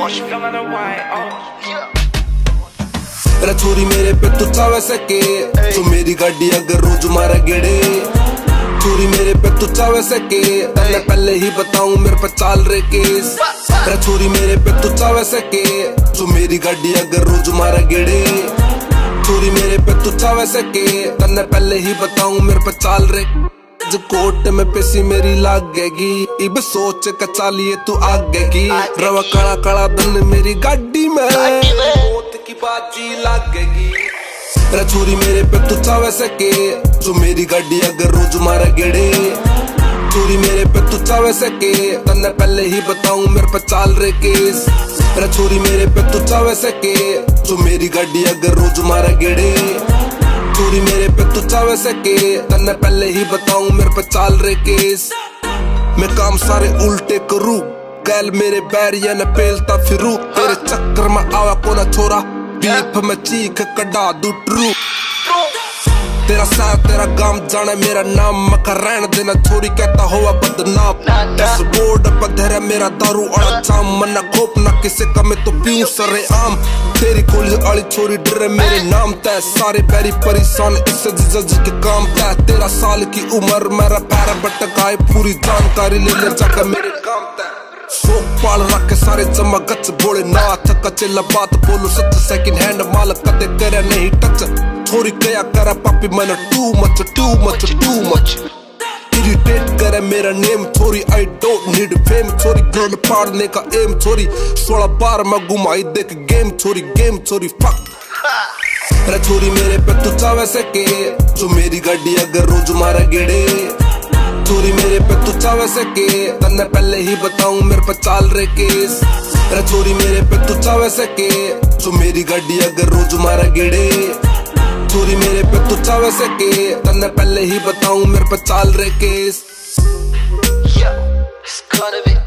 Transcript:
रे छोरी मेरे पे तू चावे सके तू मेरी गाड़ी अगर रोज मारा गेड़े। छोरी मेरे पे तू चावे सके तन्ने पहले ही बताऊं मेरे पे चाल रे केस। रे छोरी मेरे पे तू चावे सके तू मेरी गाड़ी अगर रोज मारा गेड़े। छोरी मेरे पे तू चावे सके तन्ने पहले ही बताऊं मेरे पे चाल रे। जो कोट में पेशी मेरी लागेगी इब सोच के चालिए तू आगेगी। रवा काला काला धन मेरी गाड़ी में मौत की बाजी लागेगी। रे छोरी मेरे पे तू चावे सके जो मेरी गाड़ी अगर रोज मारा गेड़े। छोरी मेरे पे तू चावे सके तन्ने पहले ही बताऊं मेरे पे चाल रे केस। रे छोरी मेरे पे तू चावे सके जो मेरी गाड़ी अगर रोज मारा गेड़े। छोरी मेरे पे तू चावे सके तन्ने पहले ही बताऊं मेरे पे चाल रे केस। मैं काम सारे उल्टे करूं गैल मेरे बैरिया न पेलता फिरू। तेरे चक्कर में आवा कोना छोरा बीफ में चीख कड़ा दू ट्रू। तेरा साथ तेरा गाम जाने मेरा नाम मका रहन देना छोरी कहता हुआ बदनाम। इस बोर्ड पर धरा मेरा दारू अड़ा जाम मना खोप ना किसे का मैं तो पीऊं सरे आम। तेरी कॉलेज आली छोरी डरे मेरे नाम तय सारे पैरी परेशान इससे जिजा के काम तय। 13 साल की उम्र मेरा पैर बटकाए पूरी जानकारी ले ले जाकर मेरे काम तय। शोक पाल रख सारे जमा गच बोले नाथ का चिल्ला बात बोलू सच सेकंड हैंड माल कदे करे नहीं टच। छोरी कया करा पापी मैंने टू मच इरिटेट करे मेरा नेम छोरी आई डोंट नीड फेम। छोरी गर्ल पाड़ने का एम छोरी 16 बार मैं घुमाई देख गेम छोरी फक। रे छोरी मेरे पे तू चावे सके जो मेरी गाड़ी अगर रोज मारा गेड़े। छोरी मेरे पे तू चावे सके तन्ने पहले ही बताऊं मेरे पे चाल रे केस। रे छोरी मेरे पे तू चावे सके जो मेरी गाड़ी अगर रोज मारा गेड़े। छोरी मेरे पे तू चावे सके तन्ने पहले ही बताऊं मेरे पे चाल रे केस।